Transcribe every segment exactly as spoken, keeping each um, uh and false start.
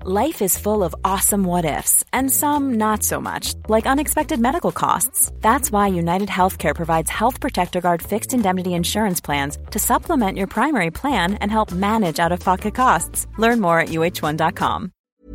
Life is full of awesome what-ifs, and some not so much, like unexpected medical costs. That's why United Healthcare provides Health Protector Guard fixed indemnity insurance plans to supplement your primary plan and help manage out-of-pocket costs. Learn more at U H one dot com.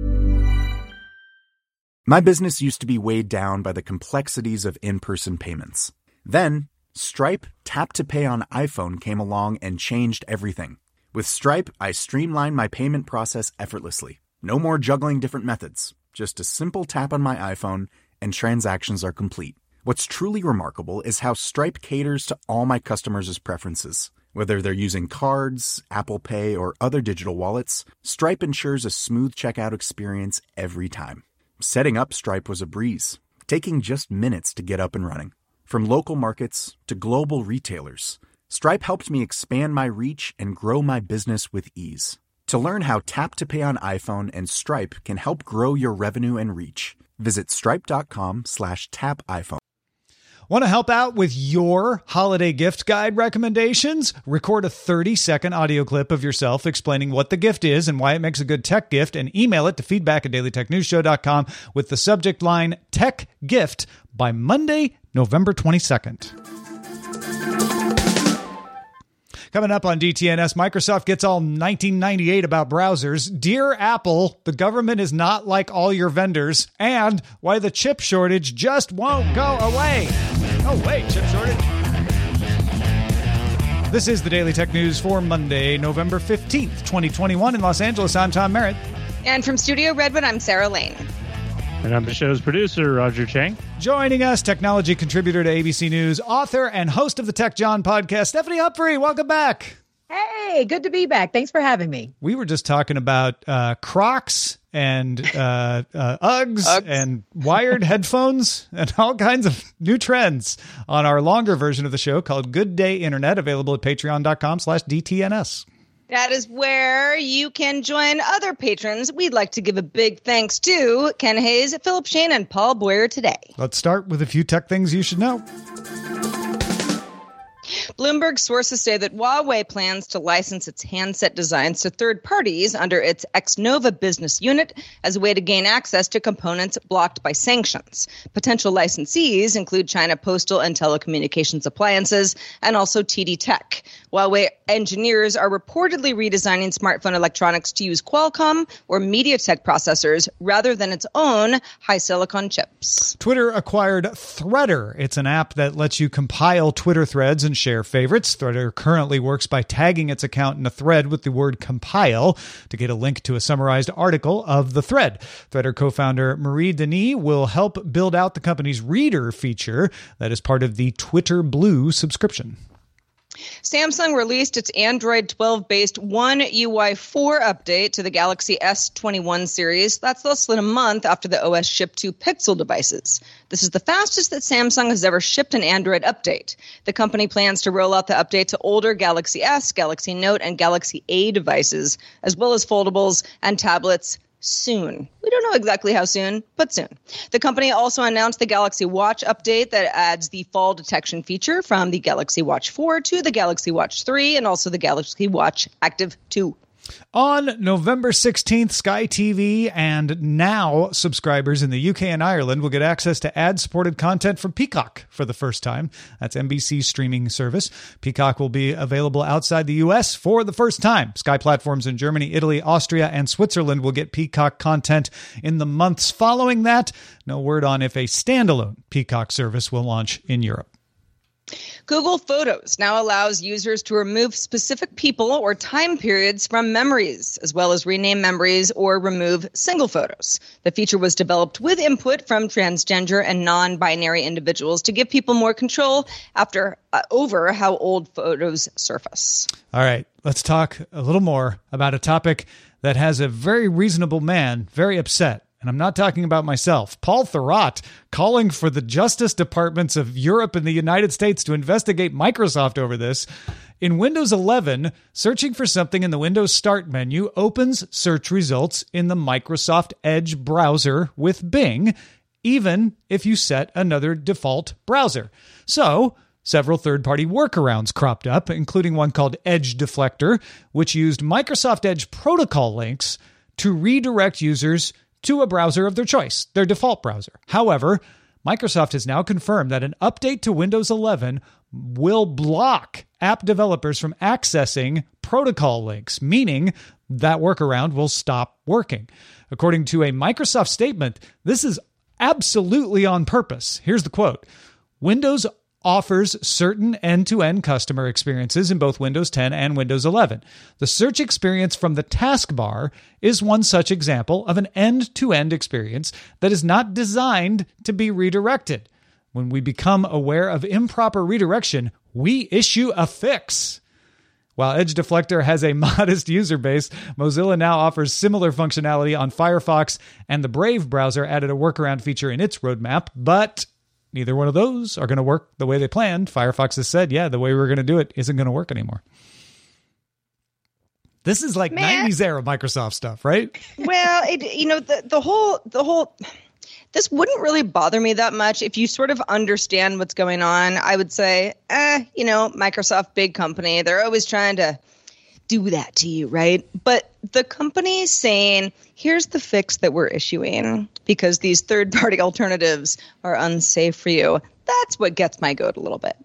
My business used to be weighed down by the complexities of in-person payments. Then, Stripe Tap to Pay on iPhone came along and changed everything. With Stripe, I streamlined my payment process effortlessly. No more juggling different methods. Just a simple tap on my iPhone and transactions are complete. What's truly remarkable is how Stripe caters to all my customers' preferences. Whether they're using cards, Apple Pay, or other digital wallets, Stripe ensures a smooth checkout experience every time. Setting up Stripe was a breeze, taking just minutes to get up and running. From local markets to global retailers, Stripe helped me expand my reach and grow my business with ease. To learn how Tap to Pay on iPhone and Stripe can help grow your revenue and reach, visit stripe.com slash tap iPhone. Want to help out with your holiday gift guide recommendations? Record a thirty-second audio clip of yourself explaining what the gift is and why it makes a good tech gift, and email it to feedback at daily tech news show dot com with the subject line Tech Gift by Monday, November twenty-second. Coming up on D T N S, Microsoft gets all nineteen ninety-eight about browsers. Dear Apple, the government is not like all your vendors. And why the chip shortage just won't go away. Oh, wait, chip shortage. This is the Daily Tech News for Monday, November fifteenth, twenty twenty-one. In Los Angeles, I'm Tom Merritt. And from Studio Redwood, I'm Sarah Lane. And I'm the show's producer, Roger Chang. Joining us, technology contributor to A B C News, author and host of the Tech John podcast, Stephanie Humphrey. Welcome back. Hey, good to be back. Thanks for having me. We were just talking about uh, Crocs and uh, uh, Uggs, Uggs and wired headphones and all kinds of new trends on our longer version of the show called Good Day Internet, available at patreon.com slash DTNS. That is where you can join other patrons. We'd like to give a big thanks to Ken Hayes, Philip Shane, and Paul Boyer today. Let's start with a few tech things you should know. Bloomberg sources say that Huawei plans to license its handset designs to third parties under its Xnova business unit as a way to gain access to components blocked by sanctions. Potential licensees include China Postal and Telecommunications Appliances and also T D Tech. Huawei engineers are reportedly redesigning smartphone electronics to use Qualcomm or MediaTek processors rather than its own high silicon chips. Twitter acquired Threader. It's an app that lets you compile Twitter threads and share favorites. Threader currently works by tagging its account in a thread with the word compile to get a link to a summarized article of the thread. Threader co-founder Marie Denis will help build out the company's Reader feature that is part of the Twitter Blue subscription. Samsung released its Android twelve-based One U I four update to the Galaxy S twenty-one series. That's less than a month after the O S shipped to Pixel devices. This is the fastest that Samsung has ever shipped an Android update. The company plans to roll out the update to older Galaxy S, Galaxy Note, and Galaxy A devices, as well as foldables and tablets soon. We don't know exactly how soon, but soon. The company also announced the Galaxy Watch update that adds the fall detection feature from the Galaxy Watch four to the Galaxy Watch three and also the Galaxy Watch Active two. On November sixteenth, Sky T V and Now subscribers in the U K and Ireland will get access to ad-supported content from Peacock for the first time. That's N B C's streaming service. Peacock will be available outside the U S for the first time. Sky platforms in Germany, Italy, Austria, and Switzerland will get Peacock content in the months following that. No word on if a standalone Peacock service will launch in Europe. Google Photos now allows users to remove specific people or time periods from memories, as well as rename memories or remove single photos. The feature was developed with input from transgender and non-binary individuals to give people more control after uh, over how old photos surface. All right, let's talk a little more about a topic that has a very reasonable man very upset. And I'm not talking about myself. Paul Thurrott calling for the Justice Departments of Europe and the United States to investigate Microsoft over this. In Windows eleven, searching for something in the Windows Start menu opens search results in the Microsoft Edge browser with Bing, even if you set another default browser. So several third-party workarounds cropped up, including one called Edge Deflector, which used Microsoft Edge protocol links to redirect users to a browser of their choice, their default browser. However, Microsoft has now confirmed that an update to Windows eleven will block app developers from accessing protocol links, meaning that workaround will stop working. According to a Microsoft statement, this is absolutely on purpose. Here's the quote. Windows offers certain end-to-end customer experiences in both Windows ten and Windows eleven. The search experience from the taskbar is one such example of an end-to-end experience that is not designed to be redirected. When we become aware of improper redirection, we issue a fix. While Edge Deflector has a modest user base, Mozilla now offers similar functionality on Firefox, and the Brave browser added a workaround feature in its roadmap, but neither one of those are going to work the way they planned. Firefox has said, yeah, the way we're going to do it isn't going to work anymore. This is like Man. nineties era Microsoft stuff, right? Well, it, you know, the, the whole, the whole, this wouldn't really bother me that much. If you sort of understand what's going on, I would say, eh, you know, Microsoft, big company, they're always trying to do that to you, right? But the company saying, here's the fix that we're issuing because these third-party alternatives are unsafe for you, that's what gets my goat a little bit.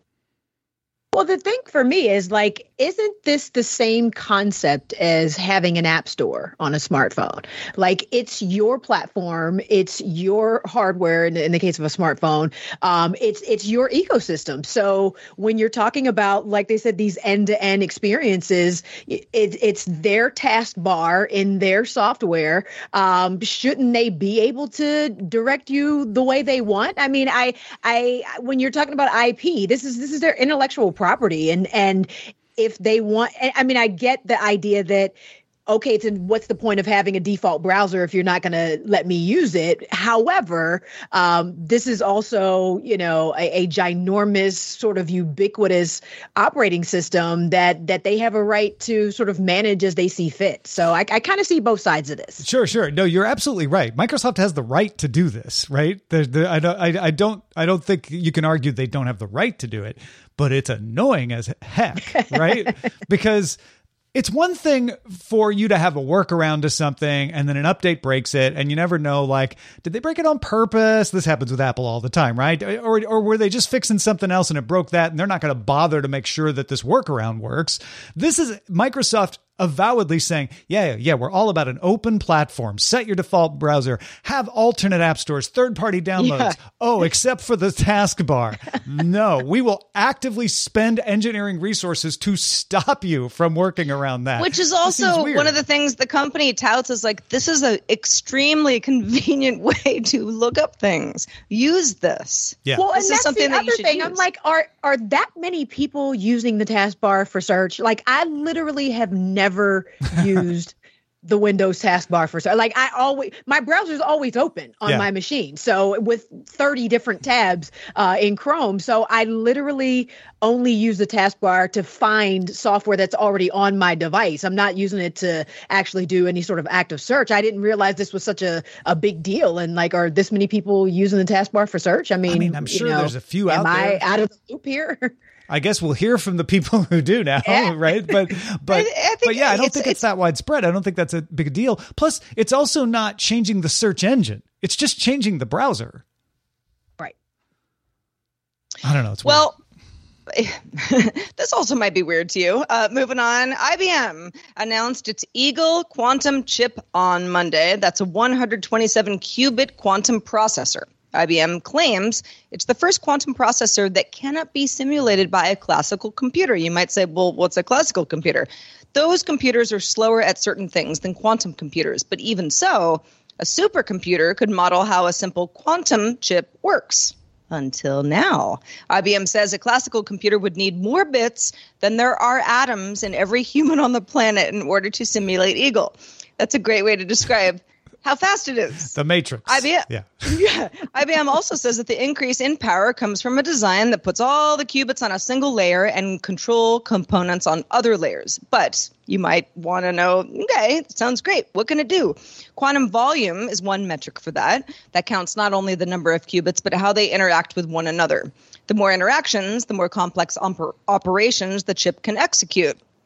Well, the thing for me is, like, isn't this the same concept as having an app store on a smartphone? Like, it's your platform, it's your hardware in, in the case of a smartphone, um, it's it's your ecosystem. So when you're talking about, like they said, these end-to-end experiences, it, it's their taskbar in their software. Um, shouldn't they be able to direct you the way they want? I mean, I I when you're talking about I P, this is this is their intellectual property. property. And, and if they want, I mean, I get the idea that, okay, it's in, what's the point of having a default browser if you're not going to let me use it? However, um, this is also, you know, a, a ginormous sort of ubiquitous operating system that that they have a right to sort of manage as they see fit. So I, I kind of see both sides of this. Sure, sure. No, you're absolutely right. Microsoft has the right to do this, right? There's the, I, don't, I, I don't, I don't think you can argue they don't have the right to do it, but it's annoying as heck, right? Because it's one thing for you to have a workaround to something and then an update breaks it and you never know, like, did they break it on purpose? This happens with Apple all the time, right? Or, or were they just fixing something else and it broke that and they're not going to bother to make sure that this workaround works? This is Microsoft avowedly saying, yeah, yeah, we're all about an open platform. Set your default browser, have alternate app stores, third-party downloads. Yeah. Oh, except for the taskbar. No, we will actively spend engineering resources to stop you from working around that. Which is also one of the things the company touts is like, this is an extremely convenient way to look up things. Use this. Yeah. Well, this and is that's something the that you other should thing. use. I'm like, are are that many people using the taskbar for search? Like, I literally have never Never used the Windows taskbar for search. Like, I always, my browser is always open on yeah. my machine. So with thirty different tabs uh, in Chrome, so I literally only use the taskbar to find software that's already on my device. I'm not using it to actually do any sort of active search. I didn't realize this was such a, a big deal. And like, are this many people using the taskbar for search? I mean, I mean, I'm sure you know, there's a few out am there. Am I out of the loop here? I guess we'll hear from the people who do now, yeah. right? But but I, I but yeah, I don't it's, think it's, it's that widespread. I don't think that's a big deal. Plus, it's also not changing the search engine. It's just changing the browser. Right. I don't know. It's well. This also might be weird to you. Uh, moving on, I B M announced its Eagle quantum chip on Monday. That's a one hundred twenty-seven qubit quantum processor. I B M claims it's the first quantum processor that cannot be simulated by a classical computer. You might say, well, what's a classical computer? Those computers are slower at certain things than quantum computers. But even so, a supercomputer could model how a simple quantum chip works. Until now. I B M says a classical computer would need more bits than there are atoms in every human on the planet in order to simulate Eagle. That's a great way to describe how fast it is. The Matrix. I B M, yeah. yeah. I B M also says that the increase in power comes from a design that puts all the qubits on a single layer and control components on other layers. But you might want to know, okay, sounds great. What can it do? Quantum volume is one metric for that. That counts not only the number of qubits, but how they interact with one another. The more interactions, the more complex oper- operations the chip can execute.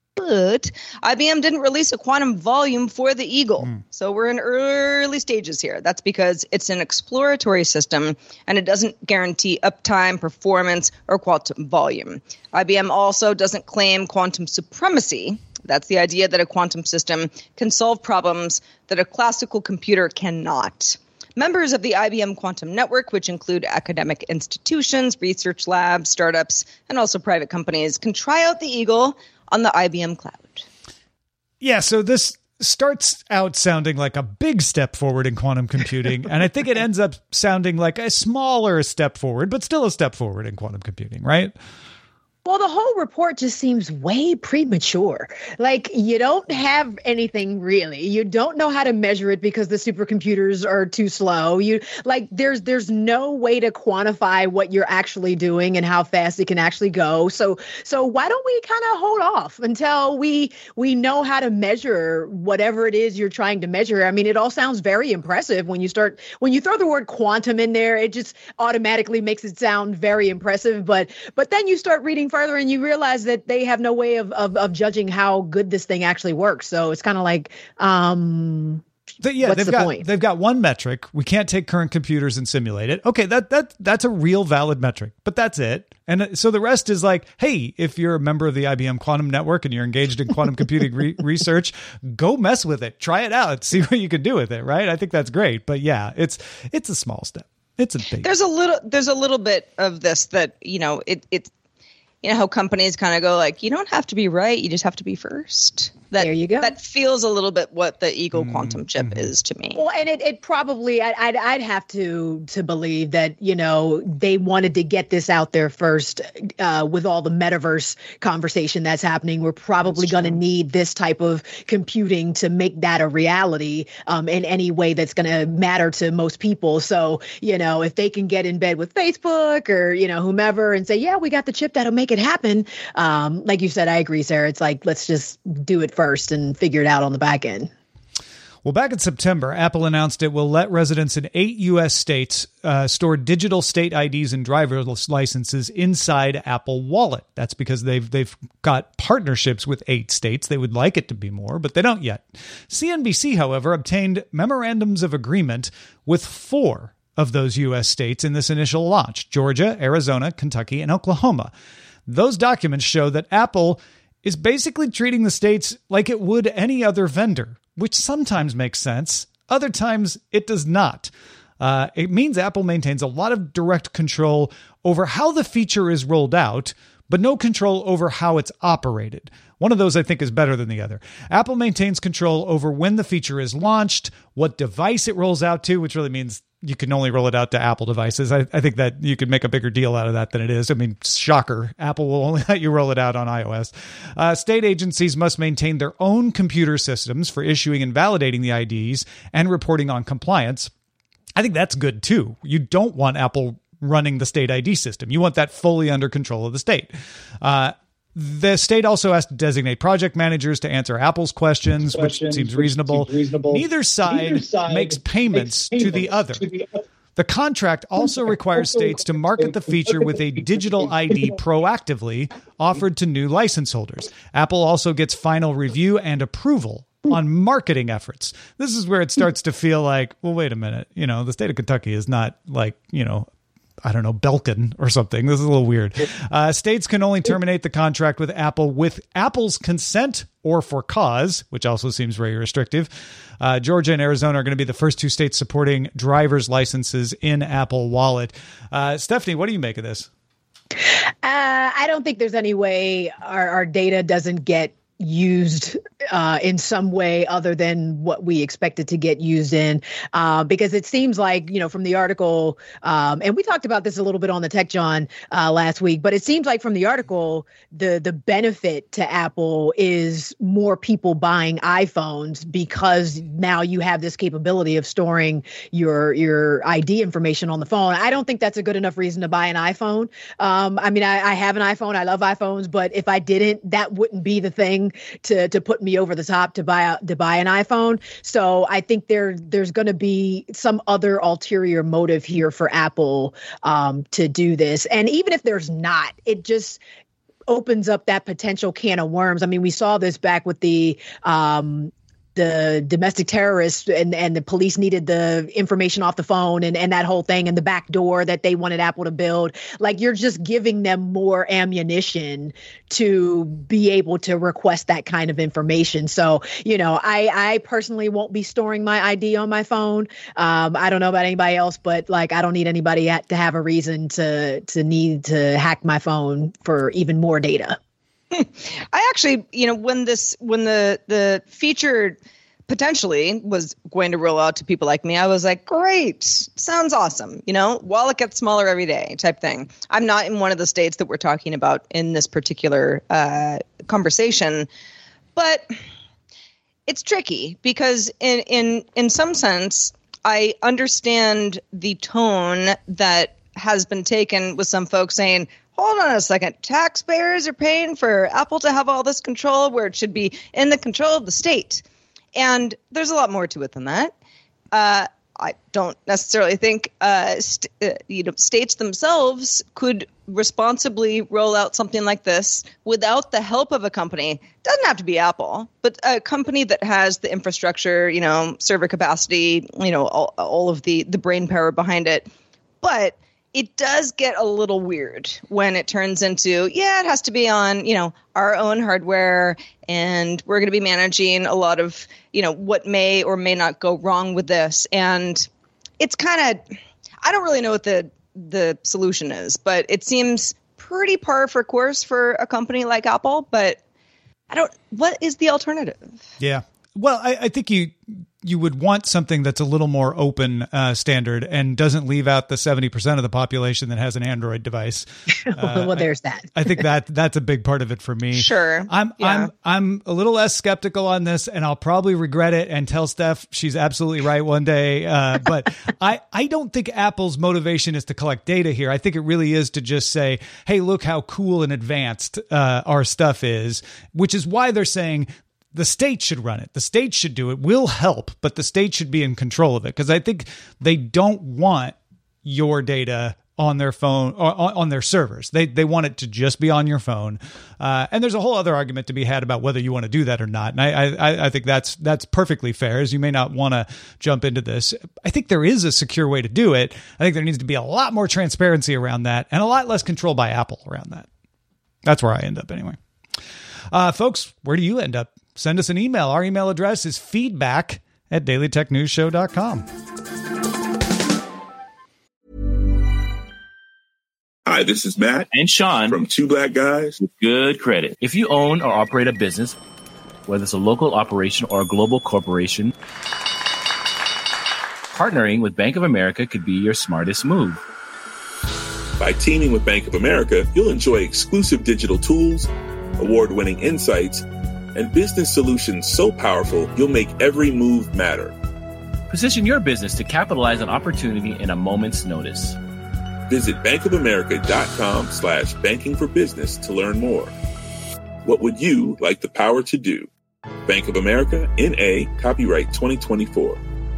But I B M didn't release a quantum volume for the Eagle. Mm. So we're in early stages here. That's because it's an exploratory system and it doesn't guarantee uptime, performance, or quantum volume. I B M also doesn't claim quantum supremacy. That's the idea that a quantum system can solve problems that a classical computer cannot. Members of the I B M Quantum Network, which include academic institutions, research labs, startups, and also private companies, can try out the Eagle on the I B M cloud. Yeah, so this starts out sounding like a big step forward in quantum computing, and I think it ends up sounding like a smaller step forward, but still a step forward in quantum computing, right? Well, the whole report just seems way premature. Like, you don't have anything really. You don't know how to measure it because the supercomputers are too slow. You like there's there's no way to quantify what you're actually doing and how fast it can actually go. So so why don't we kind of hold off until we we know how to measure whatever it is you're trying to measure? I mean, it all sounds very impressive when you start when you throw the word quantum in there. It just automatically makes it sound very impressive. But but then you start reading further and you realize that they have no way of, of, of judging how good this thing actually works. So it's kind of like, um, the, yeah, what's they've the got, point? They've got one metric. We can't take current computers and simulate it. Okay. That, that, that's a real valid metric, but that's it. And so the rest is like, hey, if you're a member of the I B M Quantum Network and you're engaged in quantum computing re- research, go mess with it, try it out, see what you can do with it. Right. I think that's great, but yeah, it's, it's a small step. It's a big, there's a little, there's a little bit of this that, you know, it, it, you know, how companies kind of go like, you don't have to be right. You just have to be first. That, there you go. That feels a little bit what the Eagle mm-hmm. quantum chip mm-hmm. is to me. Well, and it, it probably, I, I'd, I'd have to to believe that, you know, they wanted to get this out there first uh, with all the metaverse conversation that's happening. We're probably going to need this type of computing to make that a reality um, in any way that's going to matter to most people. So, you know, if they can get in bed with Facebook or, you know, whomever and say, yeah, we got the chip that'll make it happen. Um, like you said, I agree, Sarah. It's like, let's just do it first and figure it out on the back end. Well, back in September, Apple announced it will let residents in eight U S states uh, store digital state I Ds and driver's licenses inside Apple Wallet. That's because they've they've got partnerships with eight states. They would like it to be more, but they don't yet. C N B C, however, obtained memorandums of agreement with four of those U S states in this initial launch: Georgia, Arizona, Kentucky, and Oklahoma. Those documents show that Apple is basically treating the states like it would any other vendor, which sometimes makes sense. Other times it does not. Uh, it means Apple maintains a lot of direct control over how the feature is rolled out, but no control over how it's operated. One of those, I think, is better than the other. Apple maintains control over when the feature is launched, what device it rolls out to, which really means you can only roll it out to Apple devices. I, I think that you could make a bigger deal out of that than it is. I mean, shocker. Apple will only let you roll it out on iOS. Uh, state agencies must maintain their own computer systems for issuing and validating the I Ds and reporting on compliance. I think that's good, too. You don't want Apple running the state I D system. You want that fully under control of the state. Uh, The state also has to designate project managers to answer Apple's questions, questions which seems which reasonable. Seems reasonable. Neither side, Neither side makes payments, makes payments to the other. To the other. The contract also requires states to market the feature with a digital I D proactively offered to new license holders. Apple also gets final review and approval on marketing efforts. This is where it starts to feel like, well, wait a minute. You know, the state of Kentucky is not like, you know, I don't know, Belkin or something. This is a little weird. Uh, states can only terminate the contract with Apple with Apple's consent or for cause, which also seems very restrictive. Uh, Georgia and Arizona are going to be the first two states supporting driver's licenses in Apple Wallet. Uh, Stephanie, what do you make of this? Uh, I don't think there's any way our, our data doesn't get used uh, in some way other than what we expect it to get used in, uh, because it seems like, you know, from the article, um, and we talked about this a little bit on the Tech John uh, last week, but it seems like from the article, the the benefit to Apple is more people buying iPhones because now you have this capability of storing your your I D information on the phone. I don't think that's a good enough reason to buy an iPhone. Um, I mean, I, I have an iPhone. I love iPhones, but if I didn't, that wouldn't be the thing to to put me over the top to buy a, to buy an iPhone. So I think there there's going to be some other ulterior motive here for Apple um, to do this. And even if there's not, it just opens up that potential can of worms. I mean, we saw this back with the um, the domestic terrorists and, and the police needed the information off the phone and, and that whole thing and the back door that they wanted Apple to build. Like, you're just giving them more ammunition to be able to request that kind of information. So, you know, I, I personally won't be storing my I D on my phone. Um, I don't know about anybody else, but like, I don't need anybody to have a reason to, to need to hack my phone for even more data. I actually, you know, when this, when the, the feature potentially was going to roll out to people like me, I was like, great, sounds awesome. You know, wallet gets smaller every day type thing. I'm not in one of the states that we're talking about in this particular uh, conversation, but it's tricky because in, in, in some sense, I understand the tone that has been taken with some folks saying, hold on a second, taxpayers are paying for Apple to have all this control where it should be in the control of the state. And there's a lot more to it than that. Uh, I don't necessarily think uh, st- uh, you know, states themselves could responsibly roll out something like this without the help of a company. Doesn't have to be Apple, but a company that has the infrastructure, you know, server capacity, you know, all, all of the the brain power behind it. But it does get a little weird when it turns into, yeah, it has to be on, you know, our own hardware, and we're going to be managing a lot of, you know, what may or may not go wrong with this. And it's kind of, I don't really know what the the solution is, but it seems pretty par for course for a company like Apple. But I don't, what is the alternative? Yeah. Well, I, I think you you would want something that's a little more open uh, standard and doesn't leave out the seventy percent of the population that has an Android device. Uh, well, there's that. I, I think that that's a big part of it for me. Sure. I'm yeah. I'm I'm a little less skeptical on this, and I'll probably regret it and tell Steph she's absolutely right one day. Uh, but I, I don't think Apple's motivation is to collect data here. I think it really is to just say, hey, look how cool and advanced uh, our stuff is, which is why they're saying the state should run it. The state should do it. We'll help, but the state should be in control of it. Because I think they don't want your data on their phone or on their servers. They they want it to just be on your phone. Uh, and there's a whole other argument to be had about whether you want to do that or not. And I I, I think that's that's perfectly fair, as you may not want to jump into this. I think there is a secure way to do it. I think there needs to be a lot more transparency around that and a lot less control by Apple around that. That's where I end up anyway. Uh, folks, where do you end up? Send us an email. Our email address is feedback at daily tech news show dot com. Hi, this is Matt and Sean from Two Black Guys with Good Credit. If you own or operate a business, whether it's a local operation or a global corporation, partnering with Bank of America could be your smartest move. By teaming with Bank of America, you'll enjoy exclusive digital tools, award-winning insights, and business solutions so powerful you'll make every move matter. Position your business to capitalize on opportunity in a moment's notice. Visit bankofamerica.com slash banking for business to learn more. What would you like the power to do? Bank of America, N A, copyright twenty twenty-four.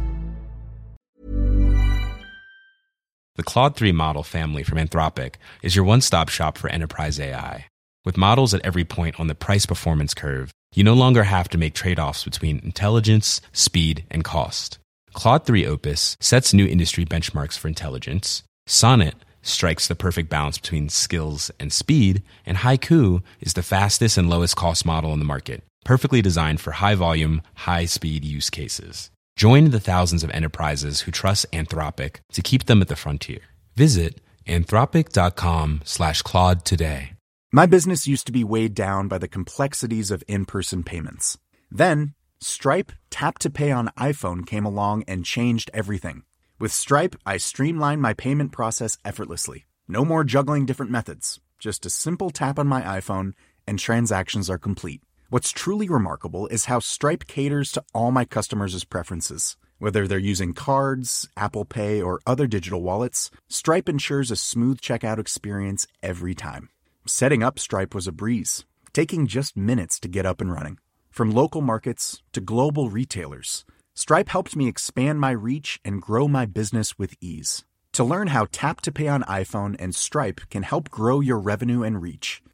The Claude three model family from Anthropic is your one-stop shop for enterprise A I. With models at every point on the price-performance curve, you no longer have to make trade-offs between intelligence, speed, and cost. Claude three Opus sets new industry benchmarks for intelligence. Sonnet strikes the perfect balance between skills and speed. And Haiku is the fastest and lowest cost model in the market, perfectly designed for high-volume, high-speed use cases. Join the thousands of enterprises who trust Anthropic to keep them at the frontier. Visit anthropic.com slash Claude today. My business used to be weighed down by the complexities of in-person payments. Then, Stripe Tap to Pay on iPhone came along and changed everything. With Stripe, I streamlined my payment process effortlessly. No more juggling different methods. Just a simple tap on my iPhone and transactions are complete. What's truly remarkable is how Stripe caters to all my customers' preferences. Whether they're using cards, Apple Pay, or other digital wallets, Stripe ensures a smooth checkout experience every time. Setting up Stripe was a breeze, taking just minutes to get up and running. From local markets to global retailers, Stripe helped me expand my reach and grow my business with ease. To learn how Tap to Pay on iPhone and Stripe can help grow your revenue and reach,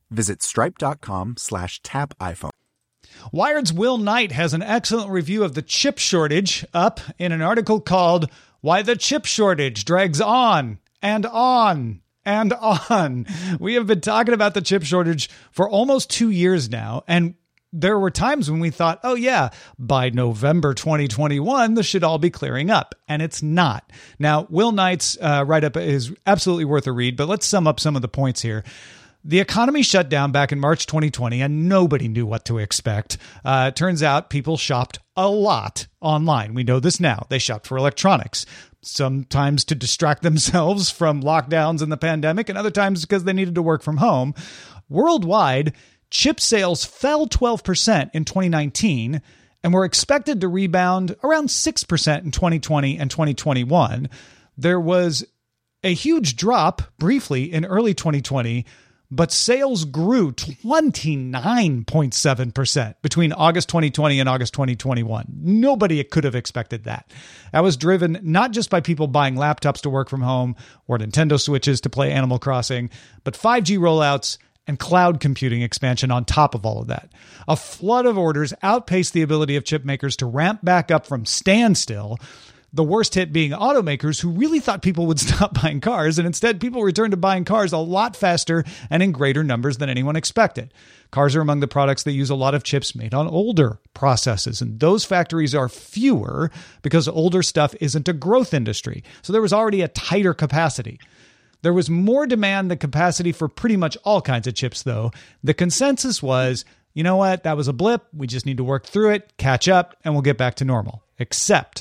Visit stripe.com slash tap iPhone. Wired's Will Knight has an excellent review of the chip shortage up in an article called Why the Chip Shortage Drags On and On and On. We have been talking about the chip shortage for almost two years now, and there were times when we thought, oh yeah, by November twenty twenty-one, this should all be clearing up. And it's not. Now, Will Knight's uh, write-up is absolutely worth a read, but let's sum up some of the points here. The economy shut down back in March twenty twenty, and nobody knew what to expect. Uh, it turns out people shopped a lot online. We know this now. They shopped for electronics, sometimes to distract themselves from lockdowns and the pandemic, and other times because they needed to work from home. Worldwide, chip sales fell twelve percent in twenty nineteen and were expected to rebound around six percent in twenty twenty and twenty twenty-one. There was a huge drop briefly in early twenty twenty, but sales grew twenty-nine point seven percent between August twenty twenty and August twenty twenty-one. Nobody could have expected that. That was driven not just by people buying laptops to work from home or Nintendo Switches to play Animal Crossing, but five G rollouts and cloud computing expansion on top of all of that. A flood of orders outpaced the ability of chip makers to ramp back up from standstill, the worst hit being automakers who really thought people would stop buying cars, and instead people returned to buying cars a lot faster and in greater numbers than anyone expected. Cars are among the products that use a lot of chips made on older processes, and those factories are fewer because older stuff isn't a growth industry. So there was already a tighter capacity. There was more demand than capacity for pretty much all kinds of chips, though. The consensus was, you know what, that was a blip. We just need to work through it, catch up, and we'll get back to normal. Except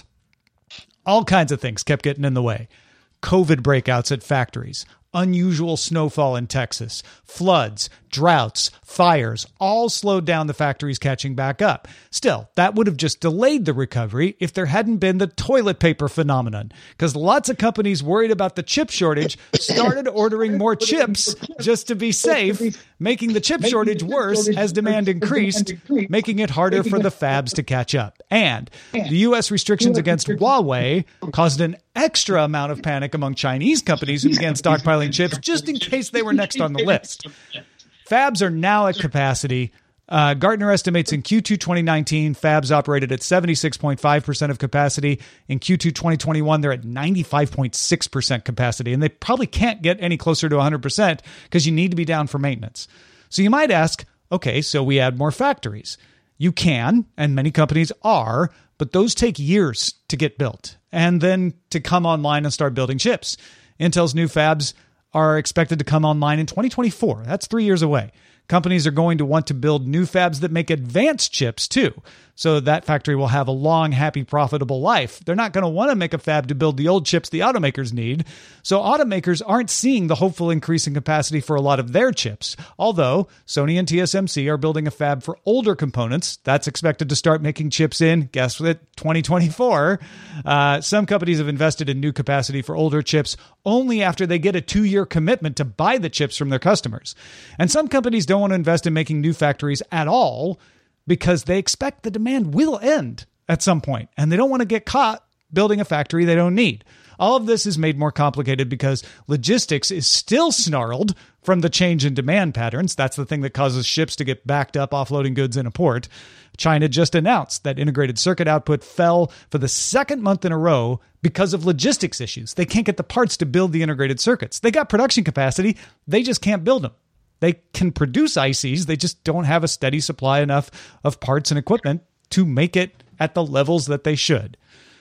all kinds of things kept getting in the way. COVID breakouts at factories, unusual snowfall in Texas, floods, droughts, fires, all slowed down the factories catching back up. Still, that would have just delayed the recovery if there hadn't been the toilet paper phenomenon, because lots of companies worried about the chip shortage started ordering more chips just to be safe, making the chip shortage worse as demand increased, making it harder for the fabs to catch up. And the U S restrictions against Huawei caused an extra amount of panic among Chinese companies who began stockpiling chips just in case they were next on the list. Fabs are now at capacity. Uh, Gartner estimates in Q two twenty nineteen, fabs operated at seventy-six point five percent of capacity. In Q two twenty twenty-one, they're at ninety-five point six percent capacity, and they probably can't get any closer to one hundred percent because you need to be down for maintenance. So you might ask, okay, so we add more factories. You can, and many companies are, but those take years to get built and then to come online and start building chips. Intel's new fabs are expected to come online in twenty twenty-four. That's three years away. Companies are going to want to build new fabs that make advanced chips too, so that factory will have a long, happy, profitable life. They're not going to want to make a fab to build the old chips the automakers need, so automakers aren't seeing the hopeful increase in capacity for a lot of their chips. Although Sony and T S M C are building a fab for older components that's expected to start making chips in, guess what, twenty twenty-four. Uh, some companies have invested in new capacity for older chips only after they get a two-year commitment to buy the chips from their customers. And some companies don't want to invest in making new factories at all because they expect the demand will end at some point, and they don't want to get caught building a factory they don't need. All of this is made more complicated because logistics is still snarled from the change in demand patterns. That's the thing that causes ships to get backed up offloading goods in a port. China just announced that integrated circuit output fell for the second month in a row because of logistics issues. They can't get the parts to build the integrated circuits. They got production capacity. They just can't build them. They can produce I Cs. They just don't have a steady supply enough of parts and equipment to make it at the levels that they should.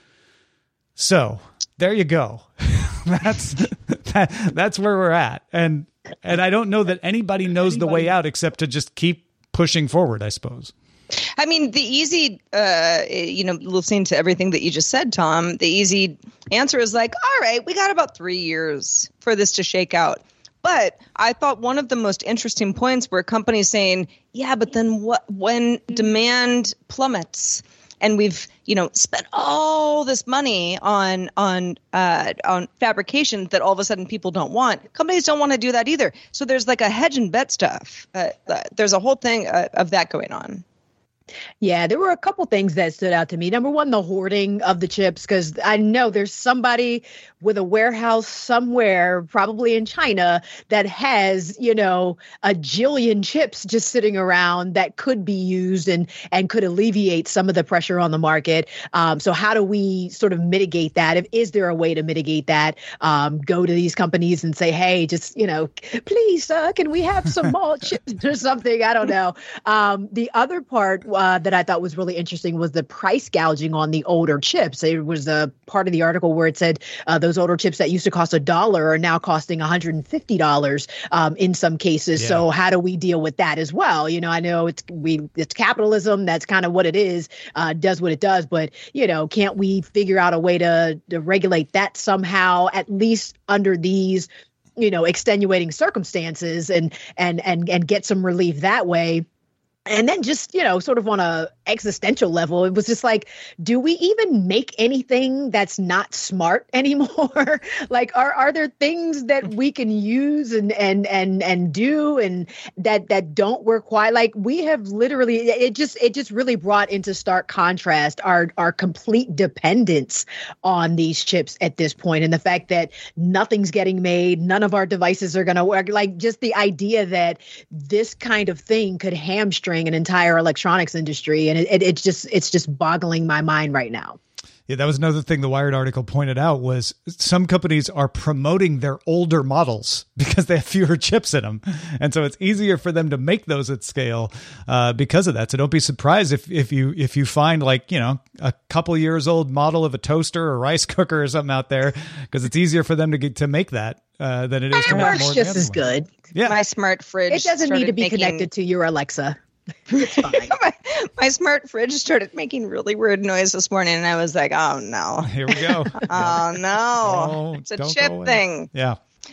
So there you go. that's that, that's where we're at. And and I don't know that anybody knows the way out except to just keep pushing forward, I suppose. I mean, the easy, uh, you know, listening to everything that you just said, Tom, the easy answer is like, all right, we got about three years for this to shake out. But I thought one of the most interesting points were companies saying, yeah, but then what when demand plummets and we've, you know, spent all this money on on uh, on fabrication that all of a sudden people don't want. Companies don't want to do that either. So there's like a hedge and bet stuff. Uh, there's a whole thing uh, of that going on. Yeah, there were a couple things that stood out to me. Number one, the hoarding of the chips, because I know there's somebody with a warehouse somewhere, probably in China, that has, you know, a jillion chips just sitting around that could be used and and could alleviate some of the pressure on the market. Um, so how do we sort of mitigate that? If, is there a way to mitigate that? Um, go to these companies and say, hey, just, you know, please, uh, can we have some more chips or something? I don't know. Um, the other part Uh, that I thought was really interesting was the price gouging on the older chips. It was a part of the article where it said uh, those older chips that used to cost a dollar are now costing one hundred fifty dollars um, in some cases. Yeah. So how do we deal with that as well? You know, I know it's we it's capitalism. That's kind of what it is. Uh, does what it does. But, you know, can't we figure out a way to, to regulate that somehow, at least under these, you know, extenuating circumstances and and and and get some relief that way? And then just, you know, sort of on a existential level, it was just like, do we even make anything that's not smart anymore? Like, are are there things that we can use and and and and do and that that don't require? Like, we have literally, it just it just really brought into stark contrast our our complete dependence on these chips at this point, and the fact that nothing's getting made, none of our devices are going to work. Like, just the idea that this kind of thing could hamstring an entire electronics industry, and it, it, it's just it's just boggling my mind right now. Yeah, that was another thing the Wired article pointed out was some companies are promoting their older models because they have fewer chips in them. And so it's easier for them to make those at scale uh, because of that. So don't be surprised if, if you if you find like, you know, a couple years old model of a toaster or rice cooker or something out there, because it's easier for them to get to make that uh, than it is to make more. It's just as good. Yeah. My smart fridge. It doesn't need to be making... connected to your Alexa. It's fine. my, my smart fridge started making really weird noise this morning, and I was like, "Oh no, here we go." oh no, oh, it's a chip thing." Yeah.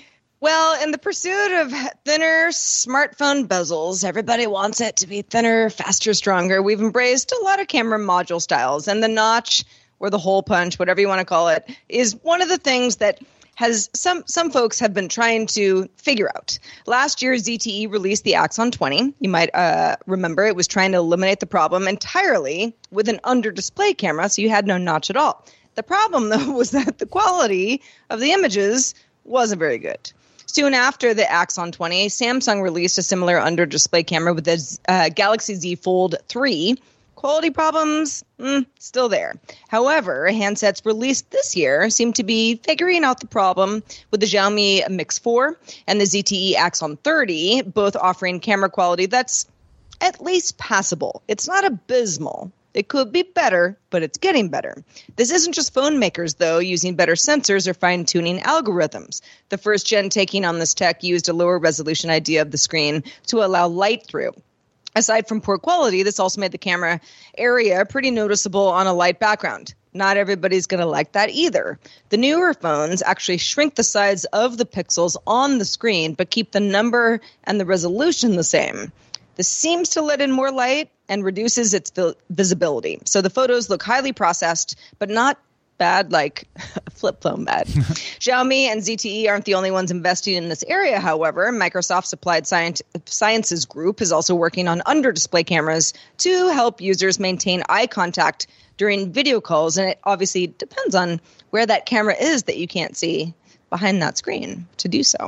Well, in the pursuit of thinner smartphone bezels, everybody wants it to be thinner, faster, stronger. We've embraced a lot of camera module styles, and the notch or the hole punch, whatever you want to call it, is one of the things that has some some folks have been trying to figure out. Last year, Z T E released the Axon twenty. You might uh, remember it was trying to eliminate the problem entirely with an under-display camera, so you had no notch at all. The problem, though, was that the quality of the images wasn't very good. Soon after the Axon twenty, Samsung released a similar under-display camera with the uh, Galaxy Z Fold three. Quality problems, mm, still there. However, handsets released this year seem to be figuring out the problem with the Xiaomi Mix four and the Z T E Axon thirty, both offering camera quality that's at least passable. It's not abysmal. It could be better, but it's getting better. This isn't just phone makers, though, using better sensors or fine-tuning algorithms. The first gen taking on this tech used a lower resolution idea of the screen to allow light through. Aside from poor quality, this also made the camera area pretty noticeable on a light background. Not everybody's going to like that either. The newer phones actually shrink the size of the pixels on the screen, but keep the number and the resolution the same. This seems to let in more light and reduces its visibility. So the photos look highly processed, but not bad like a flip phone bad. Xiaomi and Z T E aren't the only ones investing in this area, however. Microsoft's Applied Science, Sciences Group is also working on under-display cameras to help users maintain eye contact during video calls, and it obviously depends on where that camera is that you can't see behind that screen to do so.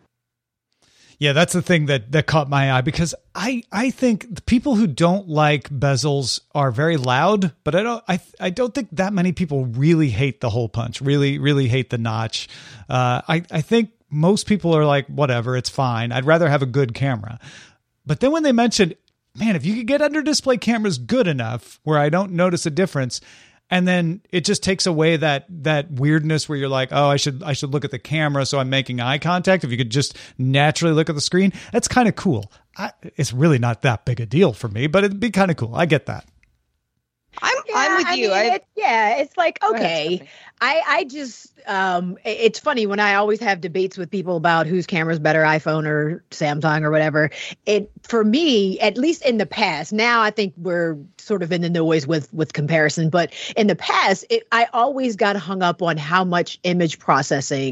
Yeah, that's the thing that, that caught my eye, because I, I think the people who don't like bezels are very loud, but I don't I I don't think that many people really hate the hole punch, really, really hate the notch. Uh, I, I think most people are like, whatever, it's fine. I'd rather have a good camera. But then when they mentioned, man, if you could get under display cameras good enough where I don't notice a difference, and then it just takes away that that weirdness where you're like, oh, I should I should look at the camera so I'm making eye contact. If you could just naturally look at the screen, that's kind of cool. I, it's really not that big a deal for me, but it'd be kind of cool. I get that. I'm yeah, I'm with I you. Mean, I, it, yeah, it's like, okay. Ahead, I, I just, um, it, it's funny when I always have debates with people about whose camera's better, iPhone or Samsung or whatever. It, for me, at least in the past, now I think we're sort of in the noise with, with comparison, but in the past, it, I always got hung up on how much image processing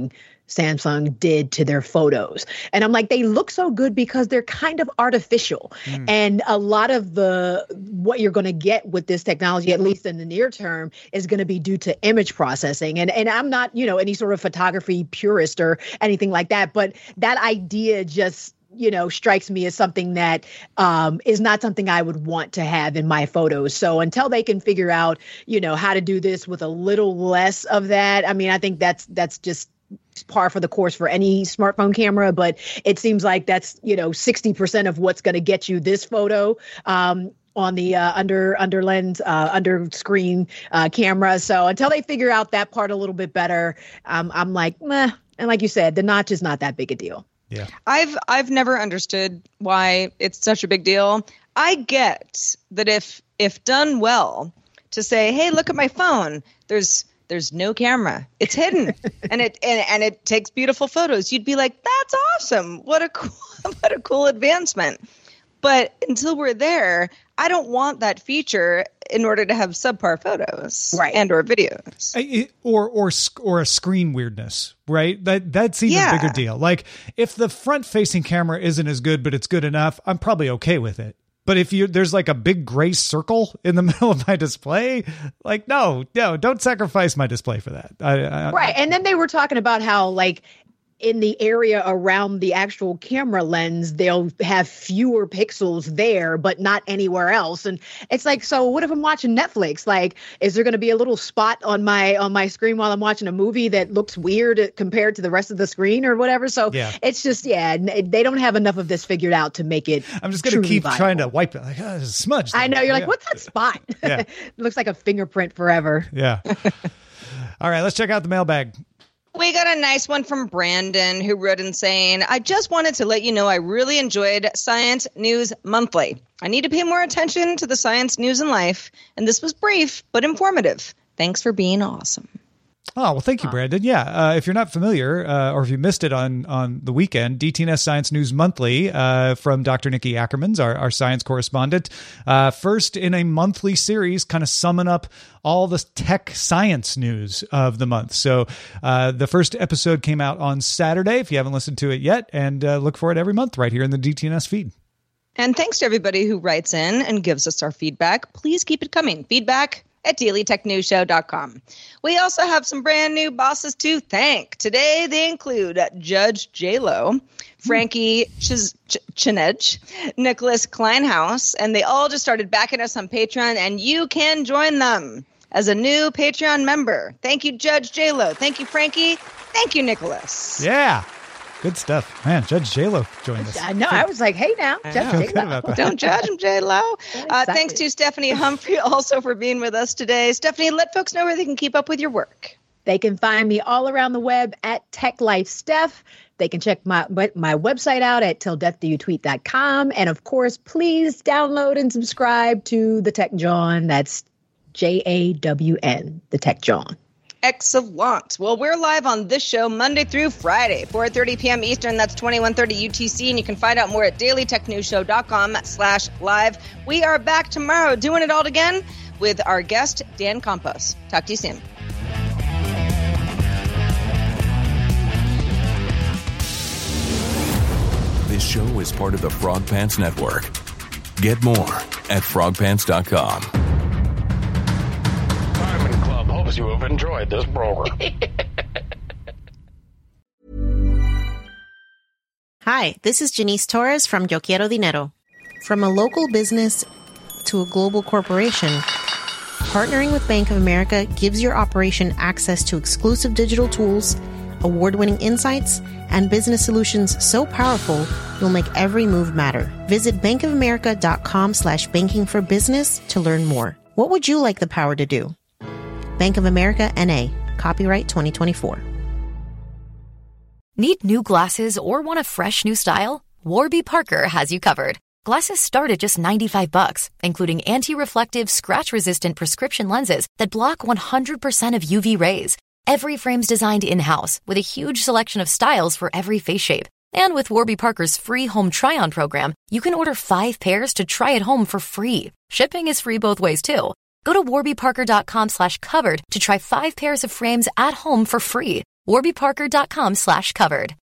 Samsung did to their photos. And I'm like, they look so good because they're kind of artificial. Mm. And a lot of the what you're going to get with this technology, at least in the near term, is going to be due to image processing. And and I'm not, you know, any sort of photography purist or anything like that, but that idea just, you know, strikes me as something that um, is not something I would want to have in my photos. So until they can figure out, you know, how to do this with a little less of that, I mean, I think that's that's just par for the course for any smartphone camera, but it seems like that's, you know, sixty percent of what's going to get you this photo um, on the uh, under under lens, uh, under screen uh, camera. So until they figure out that part a little bit better, um, I'm like, meh. And like you said, the notch is not that big a deal. Yeah, I've I've never understood why it's such a big deal. I get that if if done well, to say, hey, look at my phone. There's There's no camera. It's hidden, and it and, and it takes beautiful photos. You'd be like, "That's awesome! What a cool, what a cool advancement!" But until we're there, I don't want that feature in order to have subpar photos, right, and or videos, I, or or or a screen weirdness, right? That that's even yeah. bigger deal. Like if the front-facing camera isn't as good, but it's good enough, I'm probably okay with it. But if you there's like a big gray circle in the middle of my display, like, no, no, don't sacrifice my display for that. I, I, right. And then they were talking about how, like, in the area around the actual camera lens, they'll have fewer pixels there, but not anywhere else. And it's like, so what if I'm watching Netflix? Like, is there going to be a little spot on my on my screen while I'm watching a movie that looks weird compared to the rest of the screen or whatever? So yeah. it's just, yeah, they don't have enough of this figured out to make it. I'm just going to keep viable. trying to wipe it. Like, oh, there's a smudge there. I know. You're yeah. like, what's that spot? Yeah. It looks like a fingerprint forever. Yeah. All right, let's check out the mailbag. We got a nice one from Brandon, who wrote in saying, I just wanted to let you know I really enjoyed Science News Monthly. I need to pay more attention to the science news in life, and this was brief but informative. Thanks for being awesome. Oh, well, thank you, Brandon. Yeah, uh, if you're not familiar, uh, or if you missed it on, on the weekend, D T N S Science News Monthly uh, from Doctor Nikki Ackermans, our, our science correspondent, uh, first in a monthly series, kind of summing up all the tech science news of the month. So uh, the first episode came out on Saturday, if you haven't listened to it yet, and uh, look for it every month right here in the D T N S feed. And thanks to everybody who writes in and gives us our feedback. Please keep it coming. Feedback at daily tech news show dot com. We also have some brand new bosses to thank. Today, they include Judge J-Lo, Frankie Ch- Ch- Chinedge, Nicholas Kleinhaus, and they all just started backing us on Patreon, and you can join them as a new Patreon member. Thank you, Judge J-Lo. Thank you, Frankie. Thank you, Nicholas. Yeah. Good stuff. Man, Judge J-Lo joined us. I know. I was like, hey, now, Judge J-Lo. Don't judge him, J-Lo. Uh, thanks to Stephanie Humphrey also for being with us today. Stephanie, let folks know where they can keep up with your work. They can find me all around the web at Tech Life Steph. They can check my my website out at till death do you tweet dot com. And, of course, please download and subscribe to The Tech Jawn. That's J A W N, The Tech Jawn. Excellent. Well, we're live on this show Monday through Friday, four thirty p.m. Eastern. That's twenty-one thirty U T C. And you can find out more at daily tech news show dot com slash live. We are back tomorrow doing it all again with our guest, Dan Campos. Talk to you soon. This show is part of the Frog Pants Network. Get more at frog pants dot com. Hopes you have enjoyed this program. Hi, this is Janice Torres from Yo Quiero Dinero. From a local business to a global corporation, partnering with Bank of America gives your operation access to exclusive digital tools, award-winning insights, and business solutions so powerful you'll make every move matter. Visit bankofamerica.com slash banking for business to learn more. What would you like the power to do? Bank of America, N A Copyright twenty twenty-four. Need new glasses or want a fresh new style? Warby Parker has you covered. Glasses start at just ninety-five bucks, including anti-reflective, scratch-resistant prescription lenses that block one hundred percent of U V rays. Every frame's designed in-house with a huge selection of styles for every face shape. And with Warby Parker's free home try-on program, you can order five pairs to try at home for free. Shipping is free both ways, too. Go to warby parker dot com slash covered to try five pairs of frames at home for free. warbyparker.com slash covered.